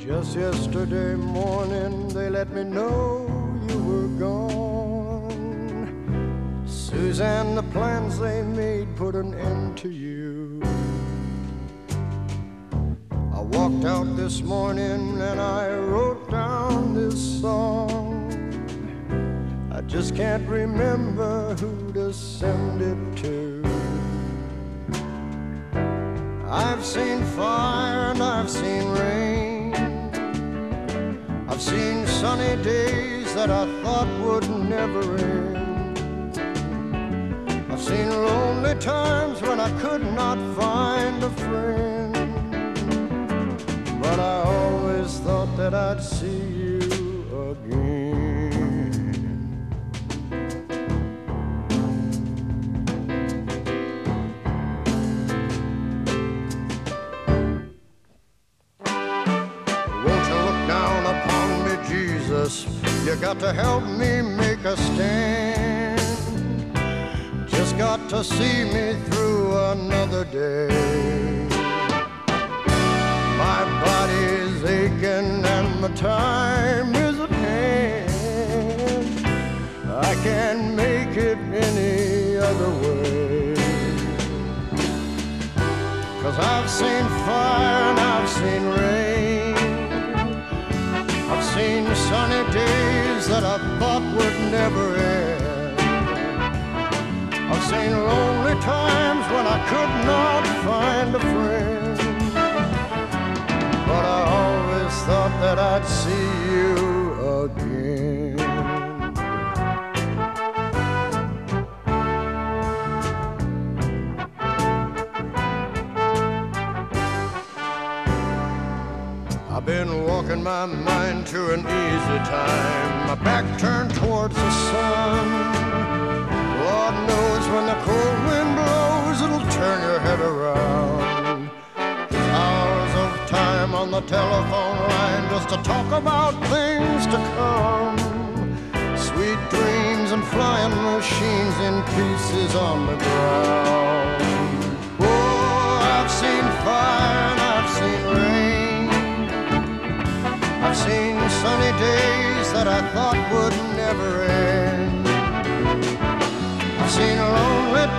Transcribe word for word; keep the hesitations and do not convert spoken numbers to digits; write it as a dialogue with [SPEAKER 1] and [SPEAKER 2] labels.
[SPEAKER 1] Just yesterday morning they let me know you were gone. Suzanne, the plans they made put an end to you. I walked out this morning and I wrote down this song. I just can't remember who to send it to. I've seen fire and I've seen rain. I've seen sunny days that I thought would never end. I've seen lonely times when I could not find a friend. But I always thought that I'd see you again. Won't you look down upon me, Jesus? You got to help me make a stand. Just got to see me through another day. My body's aching and the time is at hand. I can't make it any other way. 'Cause I've seen fire and I've seen rain. I've seen sunny days that I thought would never end. I've seen lonely times when I could not find a friend. But I always thought that I'd see you again. I've been walking my mind to an easy time, my back turned towards the sun. Lord knows when the cold wind blows, it'll turn your head around. Time on the telephone line just to talk about things to come. Sweet dreams and flying machines in pieces on the ground. Oh, I've seen fire and I've seen rain. I've seen sunny days that I thought would never end. I've seen lonely